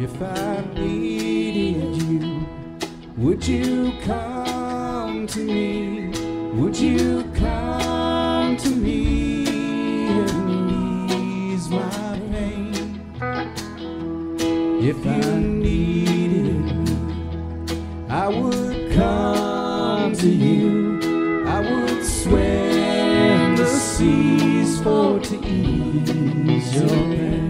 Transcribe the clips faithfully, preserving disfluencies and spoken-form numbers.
If I needed you, would you come to me? Would you come to me and ease my pain? If you needed me, I would come to you. I would swim the seas for to ease your pain.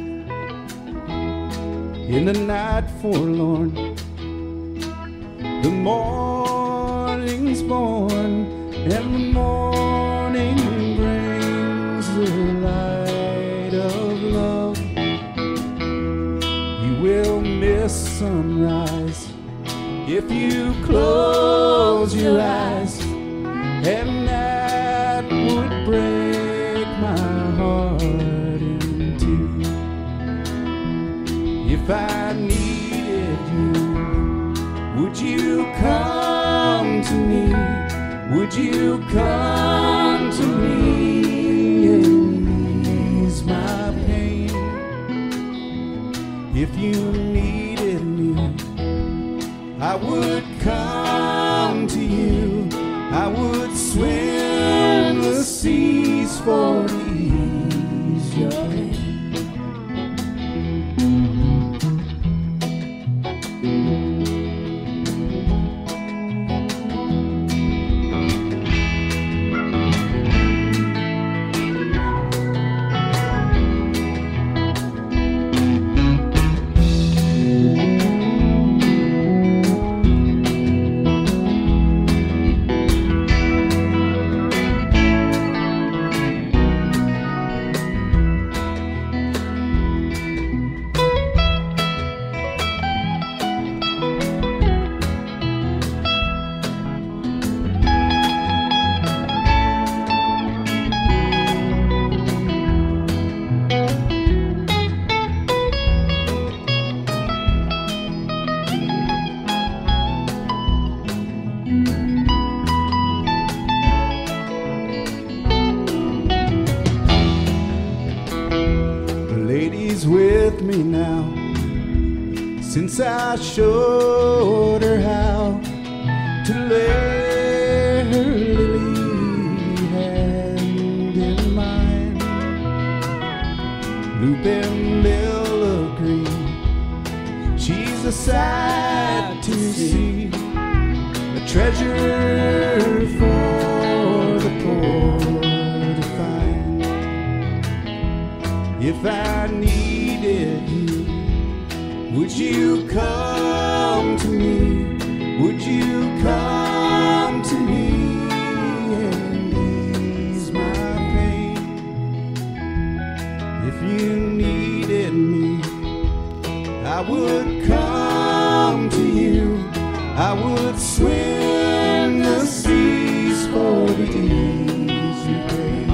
In the night forlorn, the morning's born, and the morning brings the light of love. You will miss sunrise if you close your eyes, and that would break my heart in two. If I needed you, would you come to me? Would you come to me and ease my pain? If you needed me, I would come to you. I would swim the seas for to ease your pain. With me now, since I showed her how to lay her lily hand in mine. Bluebell green, she's a sight to see, a treasure for the poor to find. If I needed you, would you come to me? Would you come to me and ease my pain? If you needed me, I would come to you. I would swim the seas for to ease your pain.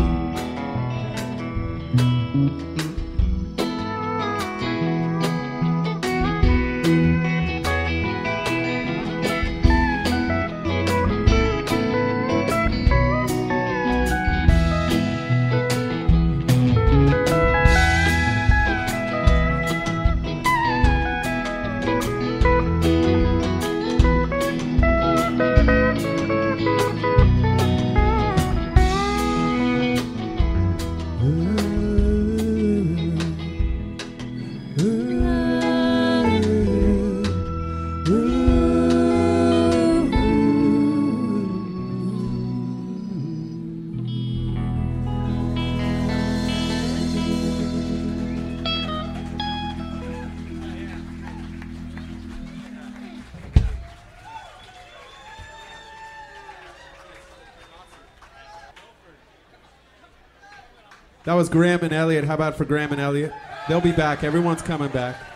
That was Graham and Elliot. How about for Graham and Elliot? They'll be back. Everyone's coming back.